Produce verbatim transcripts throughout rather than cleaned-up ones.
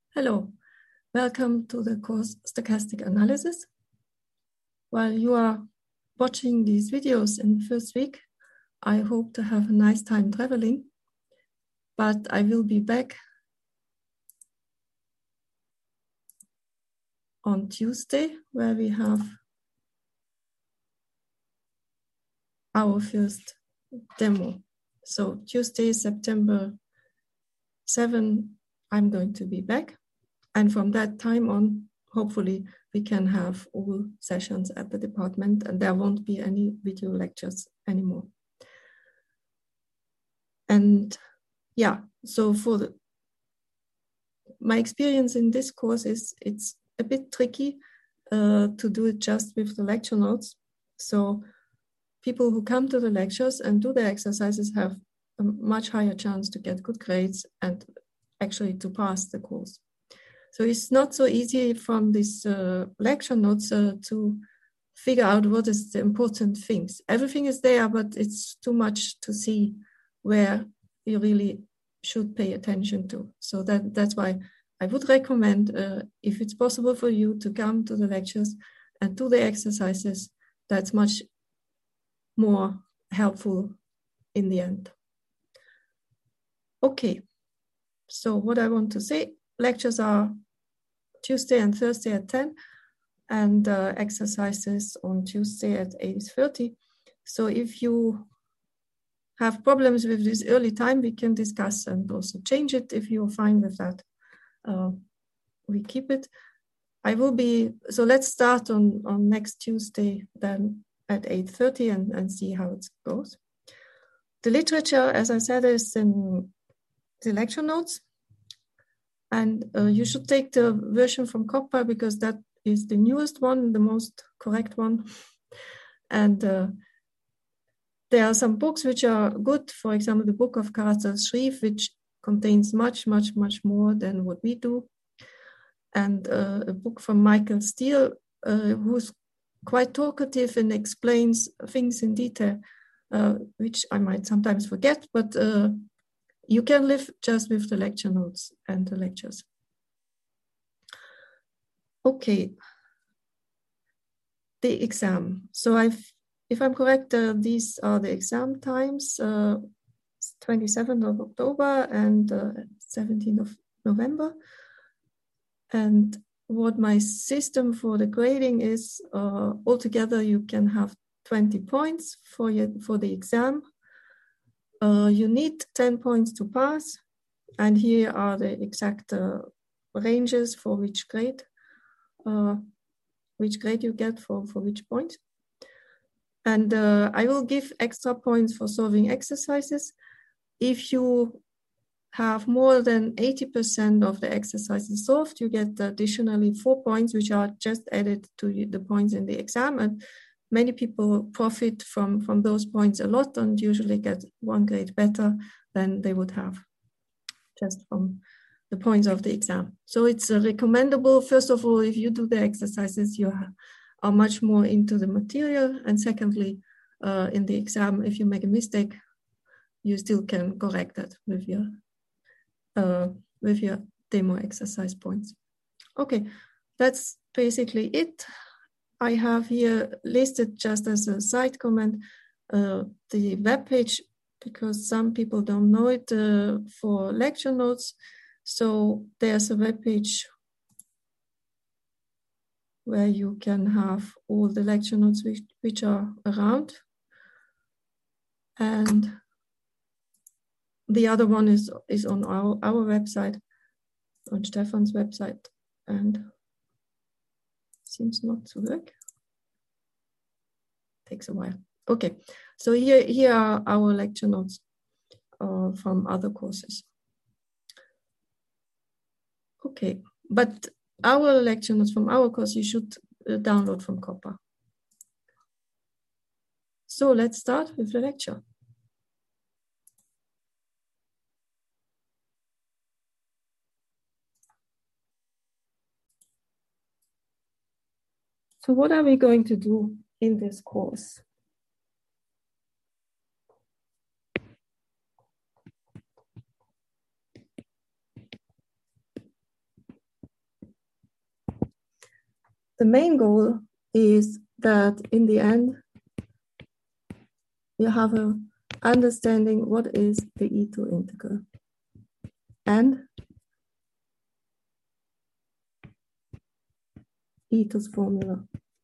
Hello, welcome to the course Stochastic Analysis. While you are watching these videos in the first week, I hope to have a nice time traveling, but I will be back on Tuesday, where we have our first demo. So Tuesday, September seventh, I'm going to be back. And from that time on, hopefully we can have all sessions at the department and there won't be any video lectures anymore. And yeah, so for the, my experience in this course is it's a bit tricky uh, to do it just with the lecture notes. So people who come to the lectures and do the exercises have a much higher chance to get good grades and actually to pass the course. So it's not so easy from these uh, lecture notes uh, to figure out what is the important things. Everything is there, but it's too much to see where you really should pay attention to. So that, that's why I would recommend, uh, if it's possible for you to come to the lectures and do the exercises, that's much more helpful in the end. Okay, so what I want to say, lectures are Tuesday and Thursday at ten, and uh, exercises on Tuesday at eight thirty. So if you have problems with this early time, we can discuss and also change it if you're fine with that. Uh, we keep it. I will be, so let's start on, on next Tuesday then at eight thirty and, and see how it goes. The literature, as I said, is in the lecture notes. And uh, you should take the version from COPPA because that is the newest one, the most correct one. And uh, there are some books which are good. For example, the book of Karatza Shreve, which contains much, much, much more than what we do. And uh, a book from Michael Steele, uh, who's quite talkative and explains things in detail, uh, which I might sometimes forget, but uh, you can live just with the lecture notes and the lectures. Okay, the exam. So I've, if I'm correct, uh, these are the exam times, uh, twenty-seventh of October and uh, seventeenth of November. And what my system for the grading is, uh, altogether you can have twenty points for, your, for the exam. Uh, you need ten points to pass. And here are the exact uh, ranges for which grade, uh, which grade you get for, for which point. And uh, I will give extra points for solving exercises. If you have more than eighty percent of the exercises solved, you get additionally four points, which are just added to the points in the exam. And many people profit from, from those points a lot and usually get one grade better than they would have just from the points of the exam. So it's uh, recommendable, first of all, if you do the exercises, you are much more into the material. And secondly, uh, in the exam, if you make a mistake, you still can correct that with your Uh, with your demo exercise points. Okay, that's basically it. I have here listed just as a side comment uh, the web page because some people don't know it uh, for lecture notes. So there's a web page where you can have all the lecture notes which, which are around. And the other one is, is on our, our website, on Stefan's website, and seems not to work. Takes a while. Okay, so here, here are our lecture notes uh, from other courses. Okay, but our lecture notes from our course you should uh, download from COPPA. So let's start with the lecture. So what are we going to do in this course? the main goal is that in the end, you have a understanding what is the E two integral and E two's formula.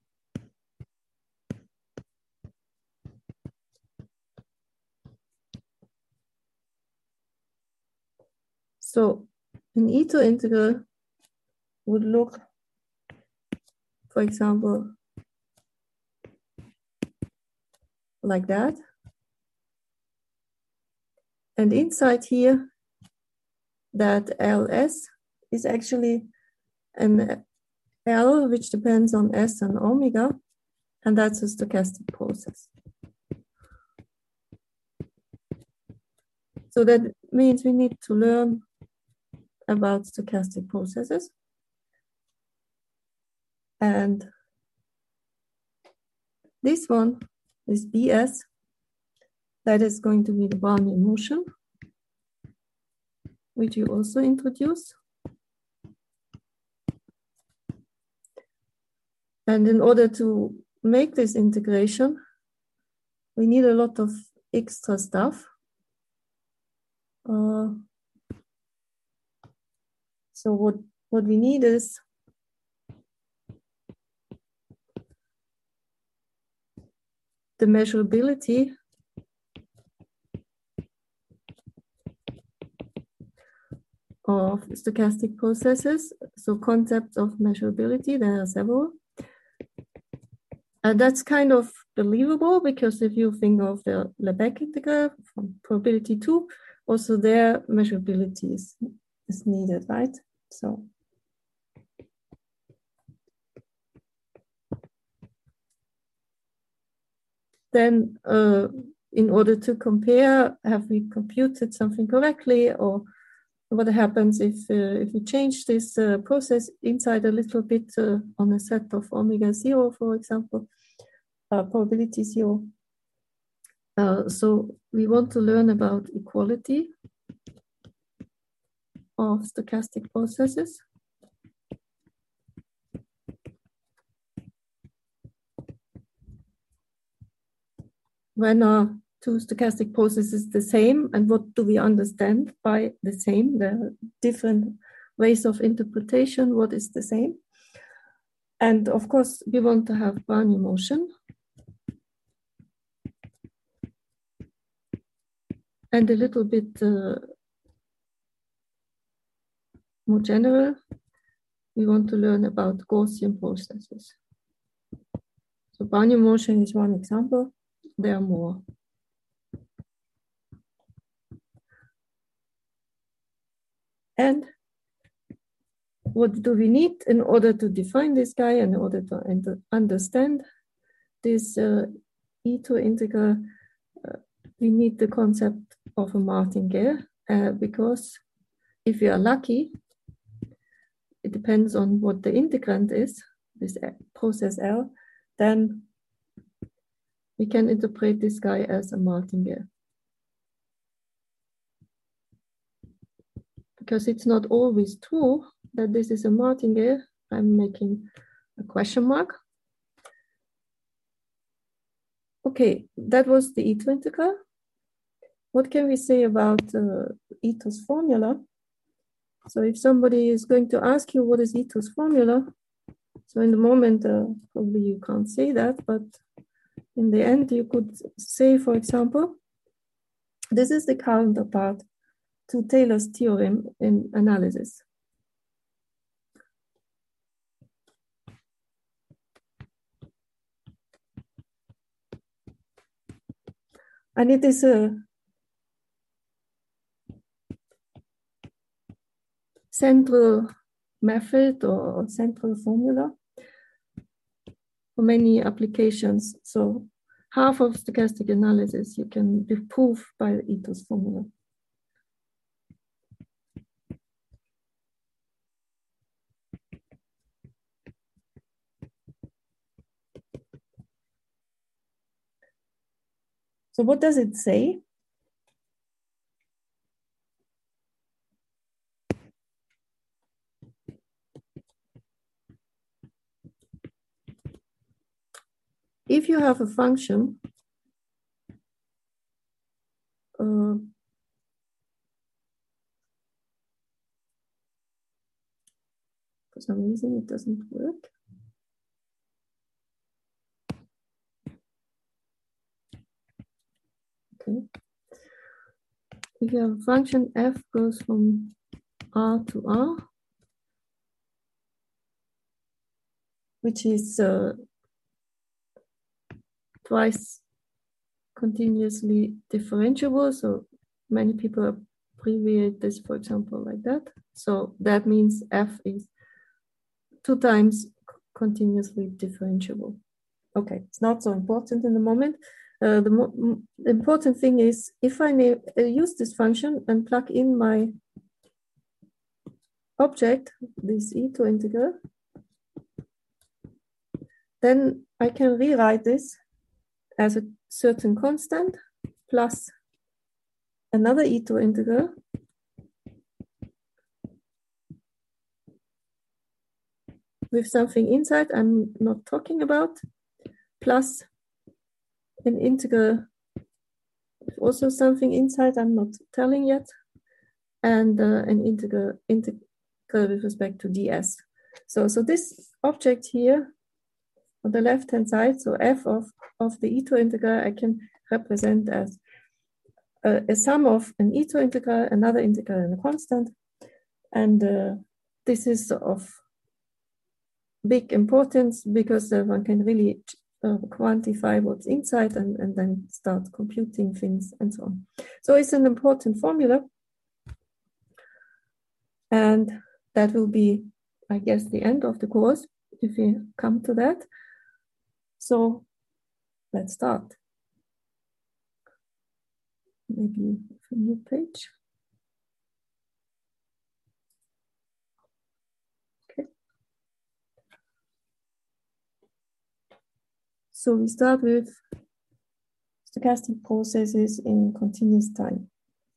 So an E two integral would look, for example, like that. And inside here, that L S is actually an L which depends on S and omega, and that's a stochastic process. So that means we need to learn about stochastic processes. And this one is B S. That is going to be the Brownian motion, which you also introduce. And in order to make this integration, we need a lot of extra stuff. Uh, so what, what we need is the measurability of stochastic processes. So concepts of measurability, there are several. And that's kind of believable because if you think of the Lebesgue integral from probability two, also there measurability is, is needed, right? So then uh, in order to compare, have we computed something correctly, or what happens if uh, if we change this uh, process inside a little bit uh, on a set of omega zero, for example, uh, probability zero. Uh, so we want to learn about equality of stochastic processes. When are two stochastic processes the same, and what do we understand by the same? There are different ways of interpretation. What is the same? And of course, we want to have Brownian motion. And a little bit uh, more general, we want to learn about Gaussian processes. So Brownian motion is one example. There are more. And what do we need in order to define this guy, in order to understand this uh, E two integral? Uh, we need the concept of a martingale, uh, because if we are lucky, it depends on what the integrand is, this process L, then we can interpret this guy as a martingale. Because it's not always true that this is a martingale, I'm making a question mark. Okay, that was the E two integral. What can we say about uh, E two's formula? So if somebody is going to ask you what is E two's formula, so in the moment, uh, probably you can't say that, but in the end, you could say, for example, this is the counterpart to Taylor's theorem in analysis. And it is a central method or central formula for many applications. So half of stochastic analysis you can prove by the E two's formula. So what does it say? if you have a function, uh, for some reason it doesn't work. Okay. If you have a function f goes from R to R, which is uh, twice continuously differentiable, so many people abbreviate this, for example, like that. So that means f is two times continuously differentiable. Okay, it's not so important in the moment. Uh, the, mo the important thing is if I uh, use this function and plug in my object, this e to integral, then I can rewrite this as a certain constant plus another e to integral with something inside I'm not talking about, plus an integral with also something inside I'm not telling yet, and uh, an integral integral with respect to ds. So, so this object here on the left hand side, so f of, of the e to integral, I can represent as a, a sum of an e to integral, another integral, and a constant. And uh, this is of big importance because uh, one can really uh, quantify what's inside and, and then start computing things and so on. So it's an important formula. And that will be, I guess, the end of the course if we come to that. So let's start. Maybe a new page. Okay. So we start with stochastic processes in continuous time.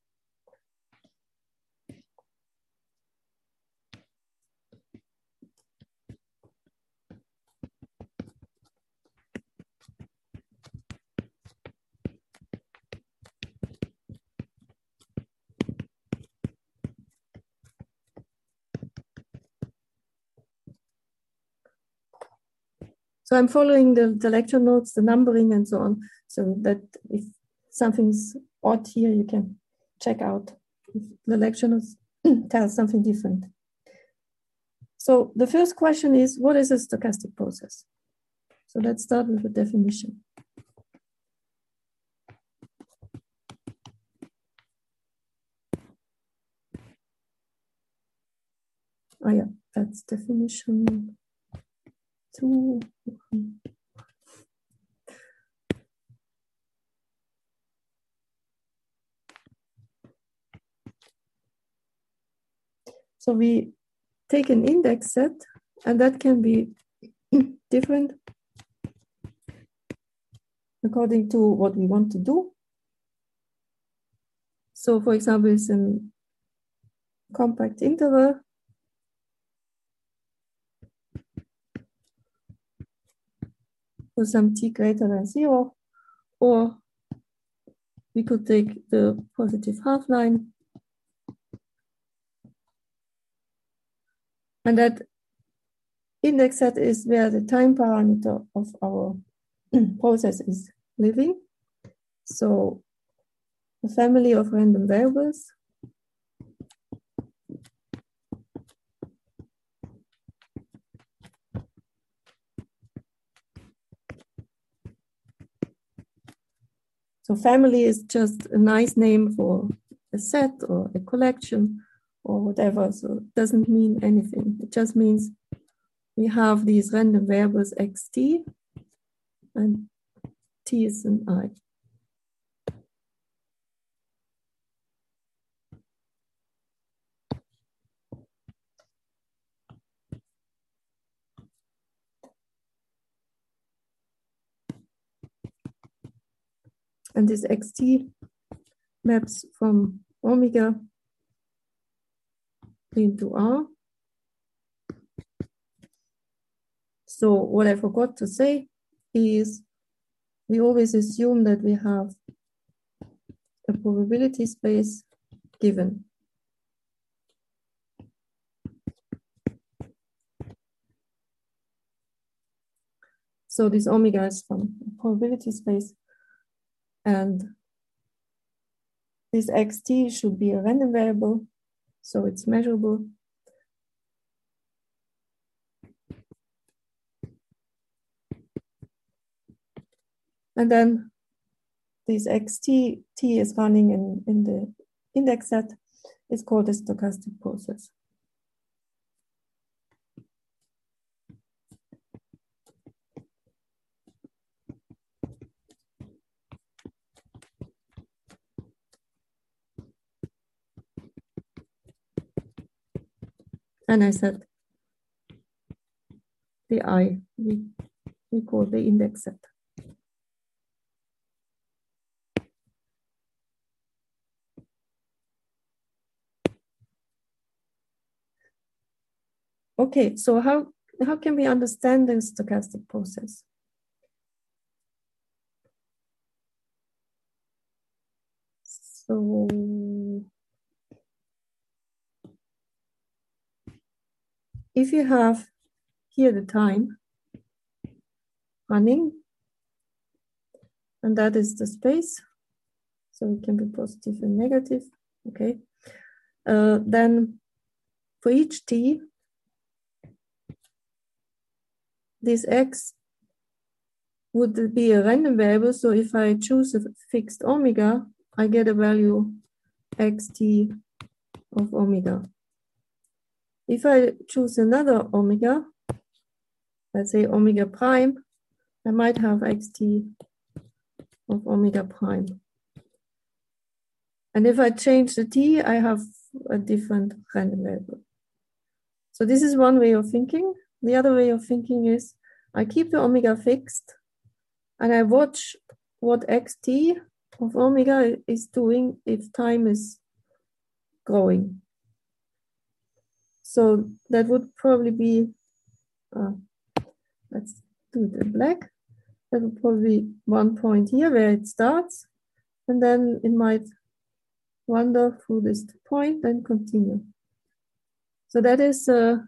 So I'm following the, the lecture notes, the numbering and so on, so that if something's odd here, you can check out if the lecture notes tell something different. So the first question is, what is a stochastic process? So let's start with a definition. Oh yeah, that's definition two. So we take an index set, and that can be different according to what we want to do. So for example, it's a compact interval. For some t greater than zero, or we could take the positive half line. And that index set is where the time parameter of our process is living. So a family of random variables. So family is just a nice name for a set or a collection or whatever. So it doesn't mean anything. It just means we have these random variables xt, and t is an I. And this xt maps from omega into R. So what I forgot to say is we always assume that we have a probability space given. So this omega is from a probability space, and this xt should be a random variable, so it's measurable. And then this xt t is running in, in the index set. It's called a stochastic process. And I said the I, we, we call the index set. Okay, so how, how can we understand the stochastic process? So if you have here the time running, and that is the space, so it can be positive and negative, okay. Uh, then for each t, this x would be a random variable, so if I choose a fixed omega, I get a value xt of omega. If I choose another omega, let's say omega prime, I might have xt of omega prime. And if I change the t, I have a different random variable. So this is one way of thinking. The other way of thinking is I keep the omega fixed and I watch what xt of omega is doing if time is growing. So that would probably be, uh, let's do it in black. That would probably be one point here where it starts, and then it might wander through this point and continue. So that is uh,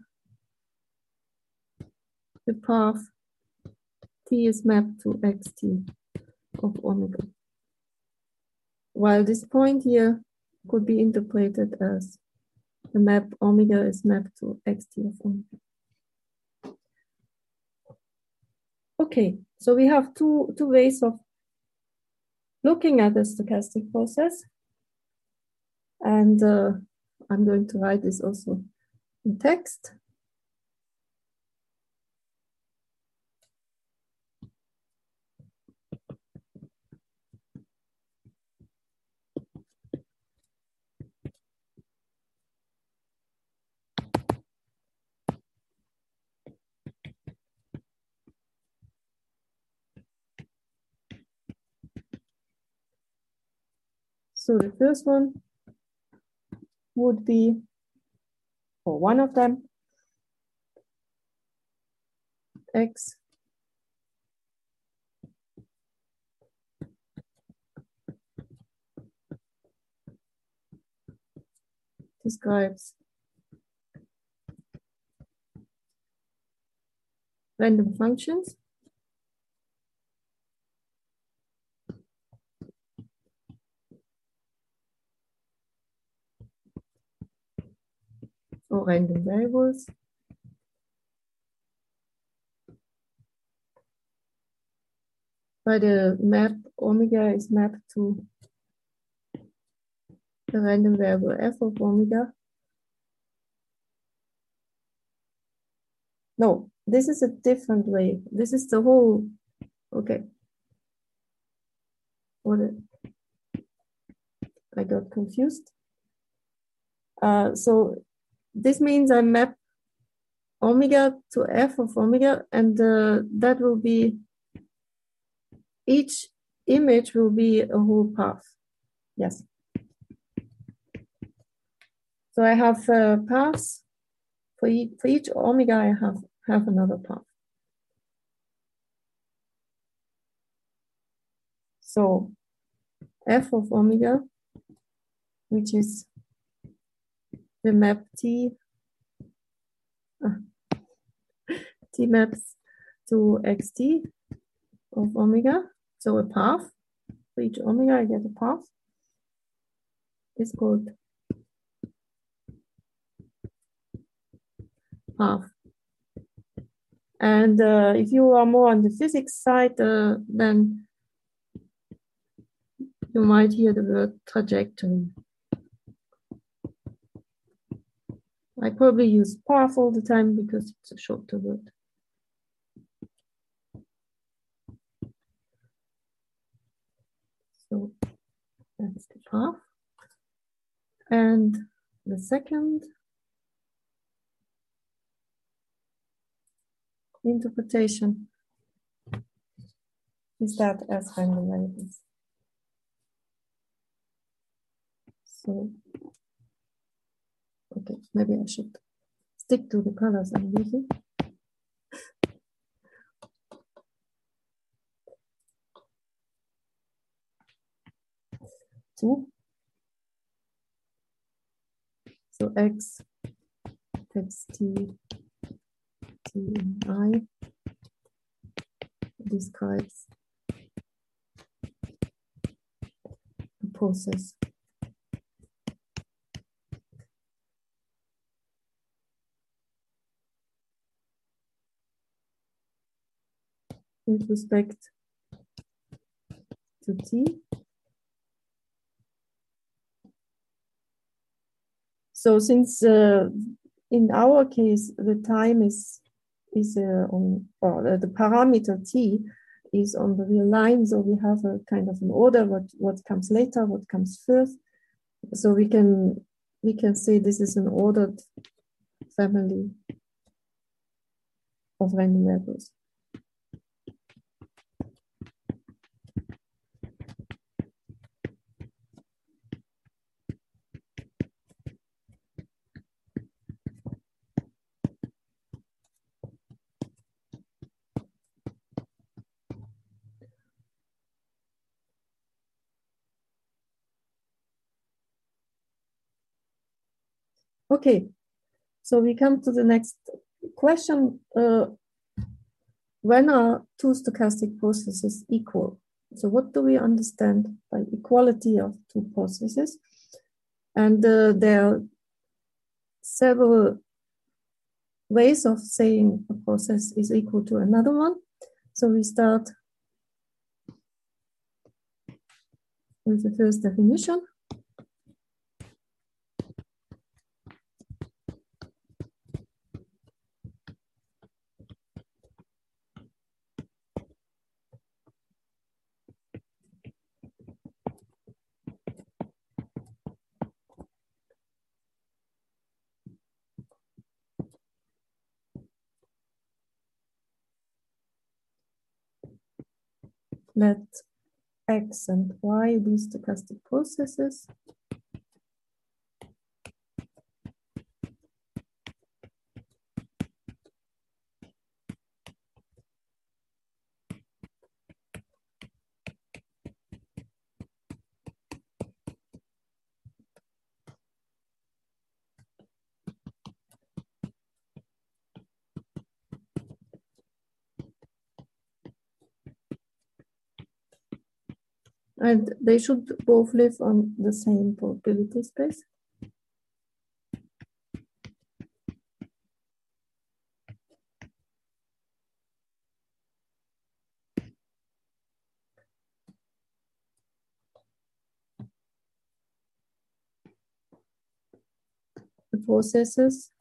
the path t is mapped to xt of omega. While this point here could be interpreted as the map omega is mapped to xt of omega. Okay, so we have two, two ways of looking at the stochastic process. And uh, I'm going to write this also in text. So the first one would be, or one of them, x describes random functions. Or random variables. But the map omega is mapped to the random variable f of omega. No, this is a different way. This is the whole, okay. What it, I got confused. Uh, so this means I map omega to f of omega, and uh, that will be, each image will be a whole path. Yes. So I have uh, paths. For each, for each omega, I have, have another path. So f of omega, which is the map T, uh, T maps to xt of omega, so a path, for each omega I get a path, is called path. And uh, if you are more on the physics side, uh, then you might hear the word trajectory. I probably use path all the time because it's a shorter word. So that's the path. And the second interpretation is that as random variables. So, okay, maybe I should stick to the colors I'm using. Two. So X takes T, T in I describes the process. With respect to T. So since uh, in our case, the time is is uh, on, or uh, the parameter T is on the real line. So we have a kind of an order, what, what comes later, what comes first. So we can, we can say this is an ordered family of random variables. Okay, so we come to the next question. Uh, when are two stochastic processes equal? So what do we understand by equality of two processes? And uh, there are several ways of saying a process is equal to another one. So we start with the first definition. Let X and Y be stochastic processes. And they should both live on the same probability space. The processes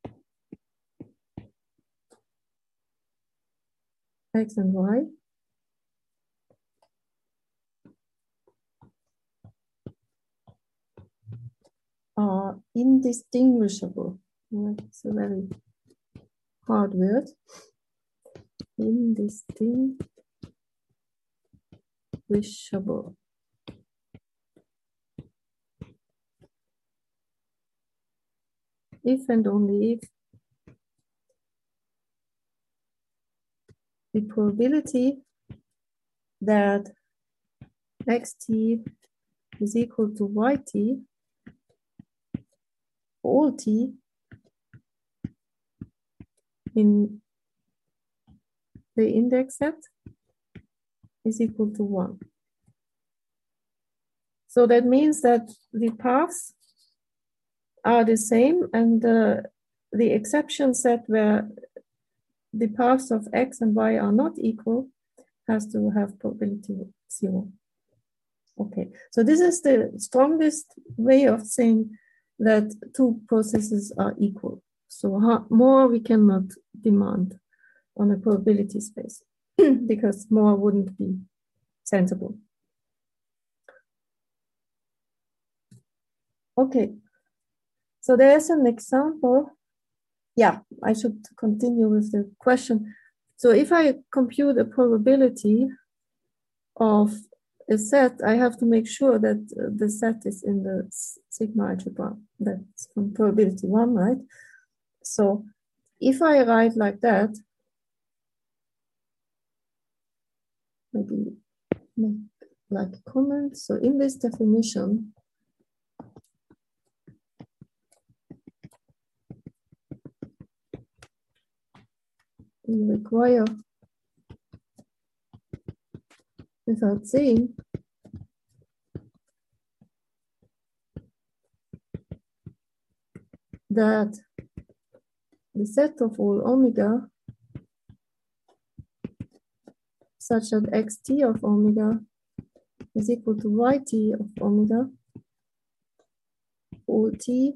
X and Y are indistinguishable. It's a very hard word. Indistinguishable. If and only if the probability that xt is equal to yt, all t in the index set is equal to one. So that means that the paths are the same, and uh, the exception set where the paths of x and y are not equal has to have probability zero. Okay, so this is the strongest way of saying that two processes are equal. So how, more we cannot demand on a probability space because more wouldn't be sensible. Okay, so there's an example. Yeah, I should continue with the question. So if I compute a probability of a set, I have to make sure that uh, the set is in the sigma algebra. That's from probability one, right? So if I write like that, maybe make like a comment. So in this definition, we require, without saying, that the set of all omega such that xt of omega is equal to yt of omega, all t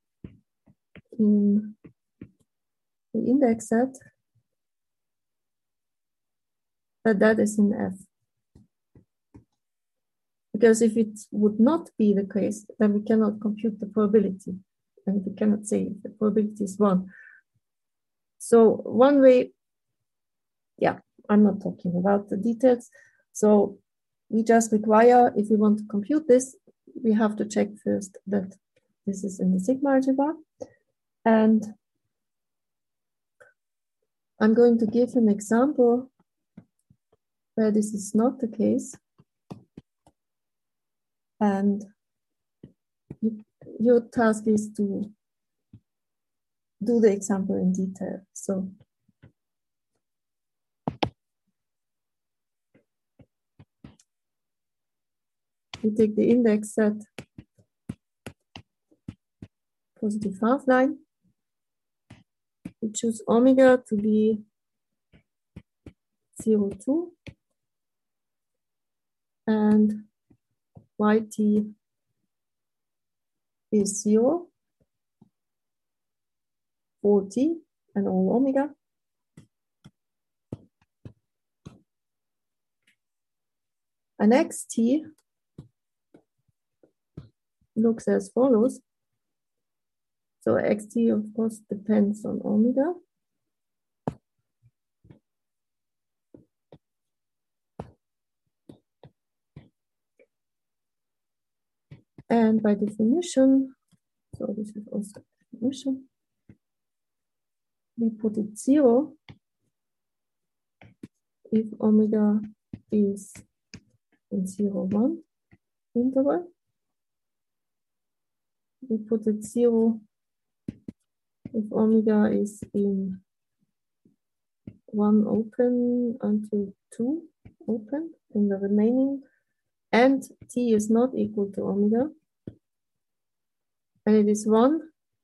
in the index set, that that is in F. Because if it would not be the case, then we cannot compute the probability, and we cannot say if the probability is one. So one way, yeah, I'm not talking about the details. So we just require, if we want to compute this, we have to check first that this is in the sigma algebra. And I'm going to give an example where this is not the case. And you, your task is to do the example in detail. So we take the index set positive half line. We choose omega to be zero, two, and yt is zero, forty, and all omega. And xt looks as follows. So xt, of course, depends on omega. And by definition, so this is also definition, we put it zero if omega is in zero, one interval. We put it zero if omega is in one open until two open in the remaining, and t is not equal to omega, and it is one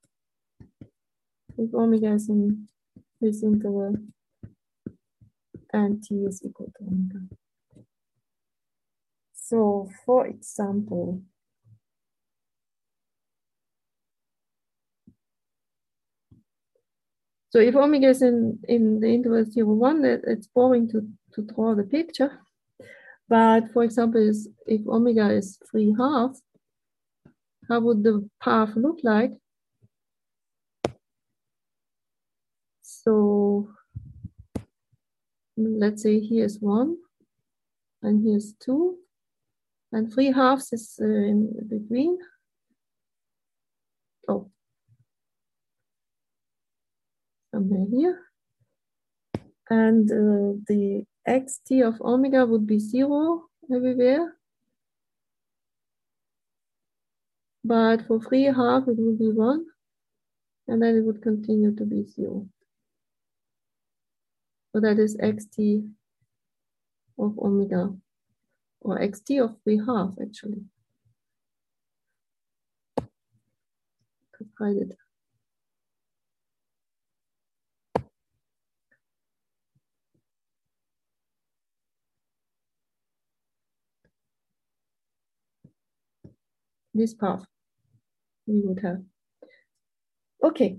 if omega is in this interval and t is equal to omega. So for example, so if omega is in, in the interval zero, one, it's boring to, to draw the picture. But for example, if omega is three halves, how would the path look like? So let's say here's one, and here's two, and three halves is uh, in between. Oh, somewhere here. And uh, the xt of omega would be zero everywhere. but for free half it will be one, and then it would continue to be zero. So that is xt of omega, or xt of free half actually. Could write it. This path we would have. Okay.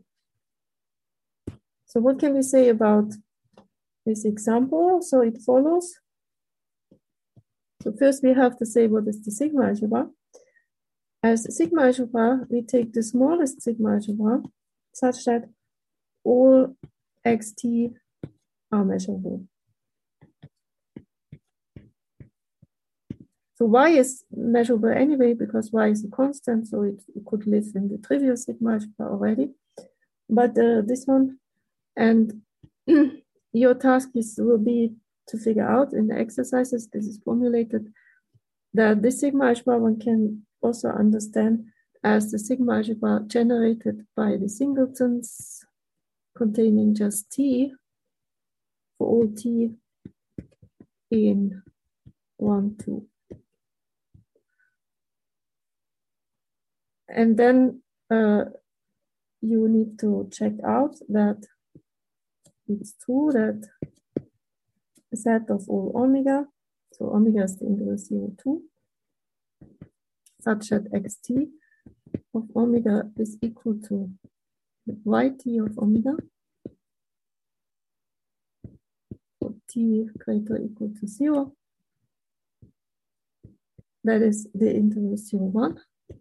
So what can we say about this example? So it follows. So first we have to say what is the sigma algebra. As the sigma algebra, we take the smallest sigma algebra such that all xt are measurable. So y is measurable anyway because y is a constant, so it, it could live in the trivial sigma algebra already. But uh, this one, and your task is will be to figure out in the exercises, this is formulated, that this sigma algebra one can also understand as the sigma algebra generated by the singletons containing just t for all t in one, two. And then uh, you need to check out that it's true that a set of all omega, so omega is the integral zero two, such that xt of omega is equal to yt of omega, for t greater or equal to zero. That is the interval zero one.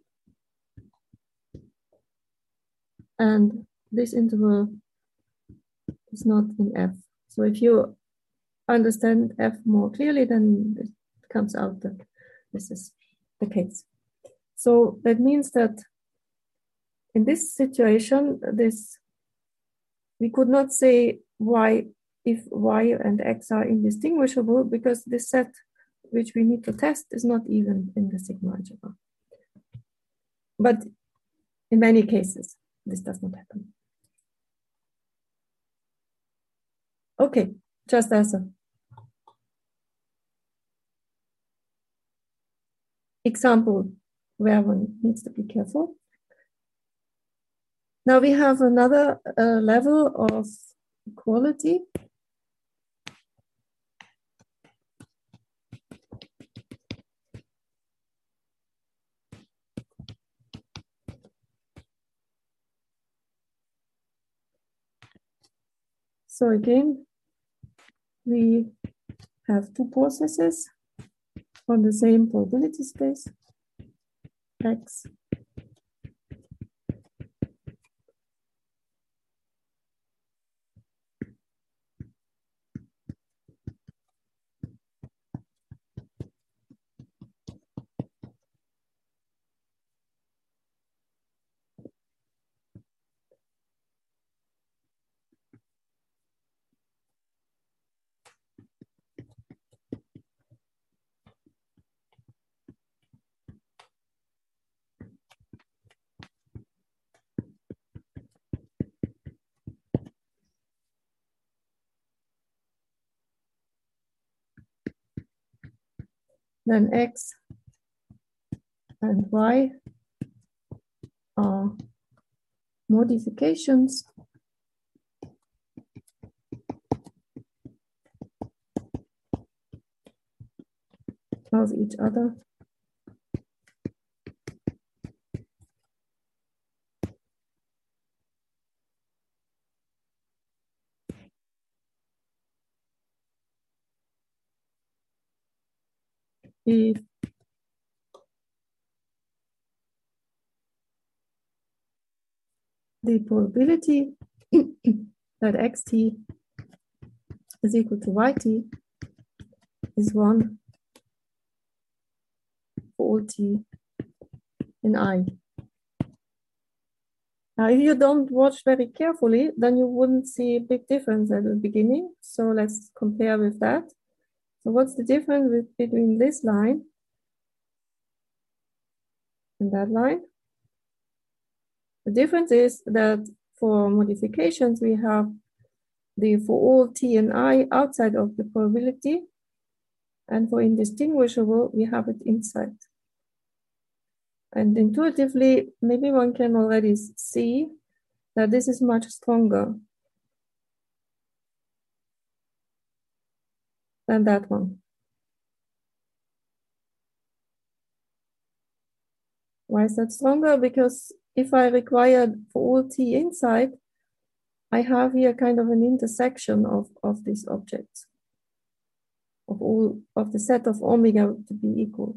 And this interval is not in F. So if you understand F more clearly, then it comes out that this is the case. So that means that in this situation, this we could not say y if y and x are indistinguishable because this set which we need to test is not even in the sigma algebra. But in many cases, this does not happen. Okay, just as a example where one needs to be careful. Now we have another uh, level of equality. So again, we have two processes on the same probability space, X then X and Y are modifications of each other. If the probability that xt is equal to yt is one for all t in I. Now, if you don't watch very carefully, then you wouldn't see a big difference at the beginning. So let's compare with that. So what's the difference with, between this line and that line? The difference is that for modifications, we have the for all t and I outside of the probability, and for indistinguishable, we have it inside. And intuitively, maybe one can already see that this is much stronger than that one. Why is that stronger? Because if I require for all t inside, I have here kind of an intersection of, of these objects, of all of the set of omega to be equal.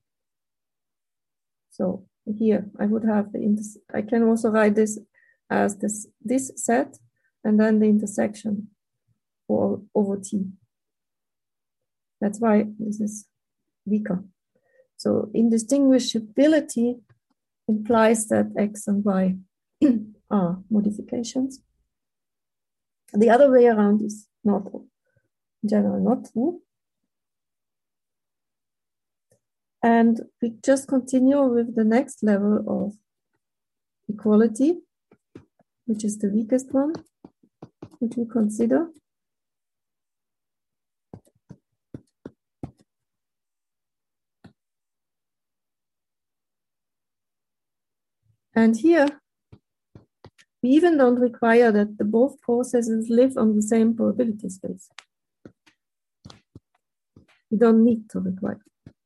So here I would have the inter I can also write this as this this set and then the intersection for over t. That's why this is weaker. So indistinguishability implies that x and y are modifications. The other way around is not in general not true. And we just continue with the next level of equality, which is the weakest one, which we consider. And here, we even don't require that the both processes live on the same probability space. We don't need to require.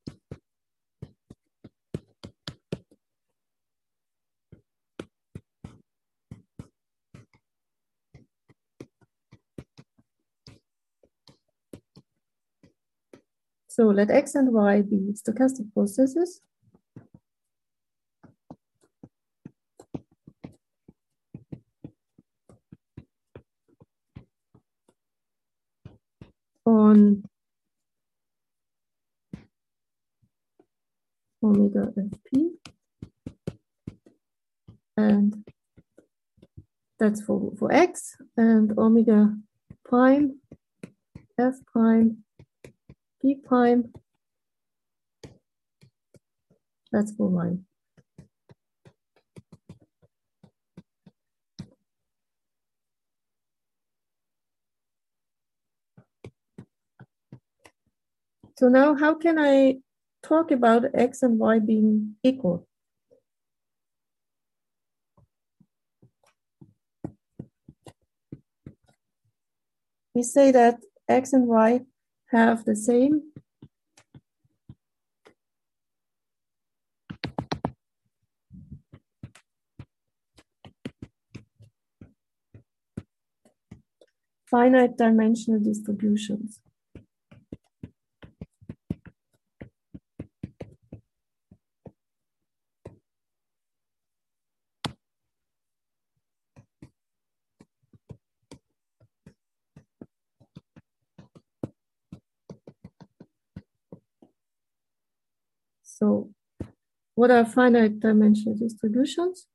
So let x and y be stochastic processes. On omega fp, and that's for, for x, and omega prime f prime p prime, that's for y. So now how can I talk about x and y being equal? We say that x and y have the same finite dimensional distributions. So what are finite dimensional distributions?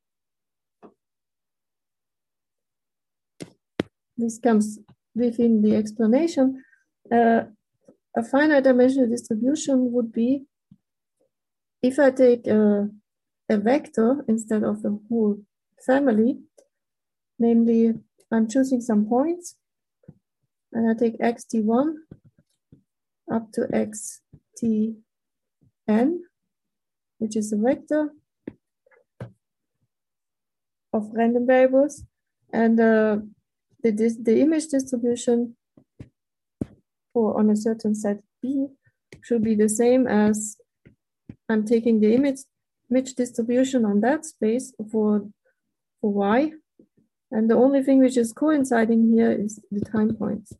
This comes within the explanation. Uh, a finite dimensional distribution would be if I take a, a vector instead of the whole family, namely I'm choosing some points and I take x t one up to x t n, which is a vector of random variables, and uh, the, the image distribution for on a certain set B should be the same as I'm taking the image image distribution on that space for for y, and the only thing which is coinciding here is the time points.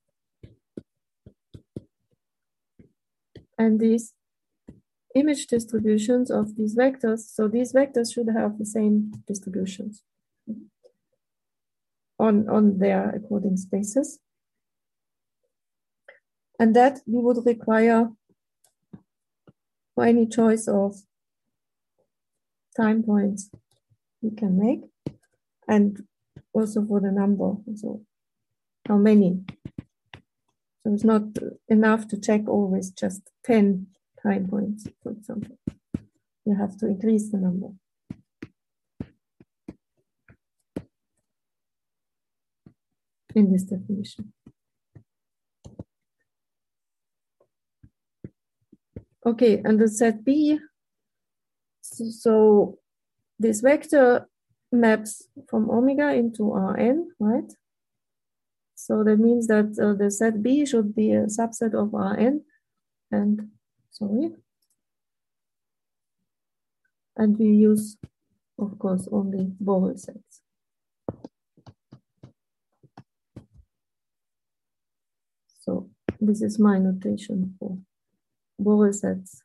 And these image distributions of these vectors, so these vectors should have the same distributions on, on their according spaces. And that we would require for any choice of time points we can make, and also for the number, so how many. So it's not enough to check always just ten time points, for example. You have to increase the number. in this definition. Okay, and the set B, so, so this vector maps from omega into Rn, right? So that means that uh, the set B should be a subset of Rn, and sorry, and we use, of course, only Borel sets. So this is my notation for Borel sets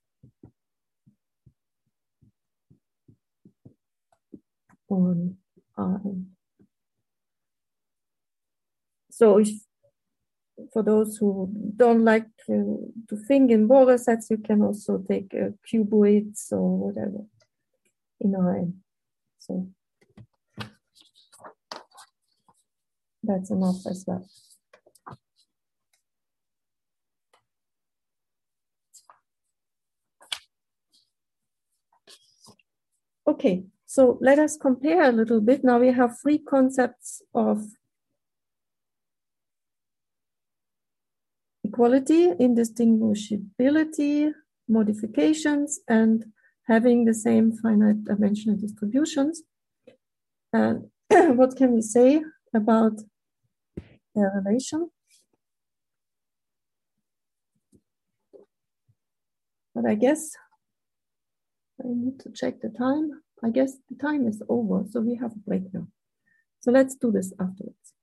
on Rn. So if, for those who don't like to, to think in Borel sets, you can also take uh, cuboids or whatever in Rn. So that's enough as well. Okay, so let us compare a little bit. Now we have three concepts of equality, indistinguishability, modifications, and having the same finite dimensional distributions. And what can we say about their relation? But I guess I need to check the time. I guess the time is over, so we have a break now. So let's do this afterwards.